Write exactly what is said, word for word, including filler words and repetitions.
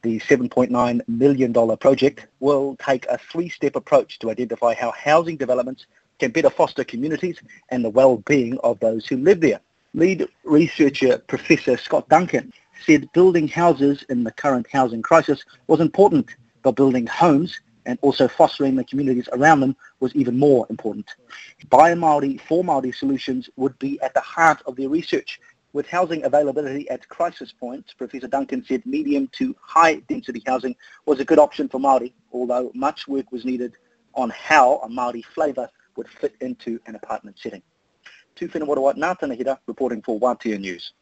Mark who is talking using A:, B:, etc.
A: The seven point nine million dollars project will take a three-step approach to identify how housing developments can better foster communities and the well-being of those who live there. Lead researcher Professor Scott Duncan said building houses in the current housing crisis was important, but building homes and also fostering the communities around them was even more important. By Māori, for Māori solutions would be at the heart of their research. With housing availability at crisis points, Professor Duncan said medium to high density housing was a good option for Māori, although much work was needed on how a Māori flavour would fit into an apartment setting. Tu Whenua Watawai, Ngā Tāna Hira, reporting for Wātea News.